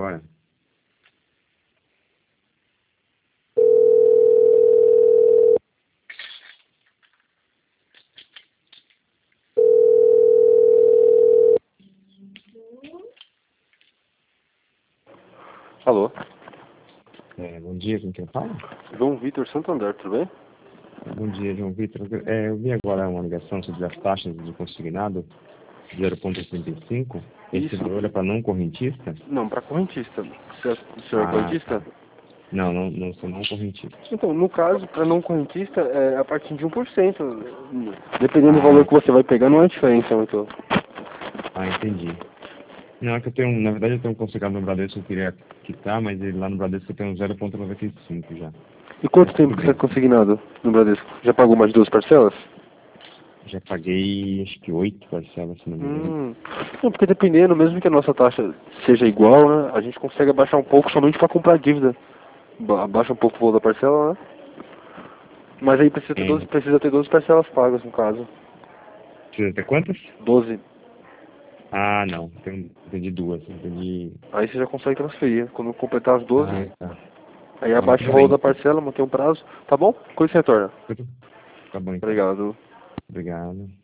agora. Alô? Bom dia, com quem fala? João Vitor Santander, tudo bem? Bom dia, João Vitor. Eu vi agora uma ligação sobre as taxas de consignado, 0,85. Esse Isso. valor é para não correntista? Não, para correntista. O senhor é correntista? Tá. Não sou não correntista. Então, no caso, para não correntista, é a partir de 1%. Dependendo do valor que você vai pegar, não é diferença muito. Entendi. Não, é que na verdade eu tenho um consignado no Bradesco que eu queria quitar, mas lá no Bradesco eu tenho 0,95 já. E quanto Mas tempo tudo que você é bem. consignado no Bradesco? Já pagou mais de 2 parcelas? Já paguei, acho que 8 parcelas, se não me engano. Não, porque dependendo, mesmo que a nossa taxa seja igual, né, a gente consegue abaixar um pouco somente para comprar dívida. Abaixa um pouco o valor da parcela, né? Mas aí precisa ter 12 parcelas pagas, no caso. Precisa ter quantas? 12. Não. Entendi duas. Entendi. Aí você já consegue transferir. Quando completar as 12, Tá. aí Não, abaixa o tudo valor bem. da parcela, mantém um prazo. Tá bom? Quando você retorna? Tá bom, então. Obrigado. Obrigado.